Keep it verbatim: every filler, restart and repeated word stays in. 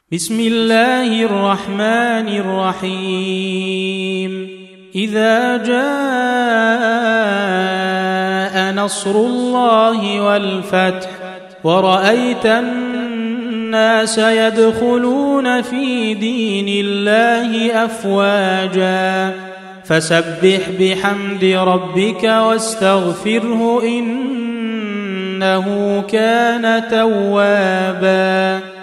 بسم الله الرحمن الرحيم إذا جاء نصر الله والفتح ورأيت الناس يدخلون في دين الله أفواجا فسبح بحمد ربك واستغفره إنه كان توابا.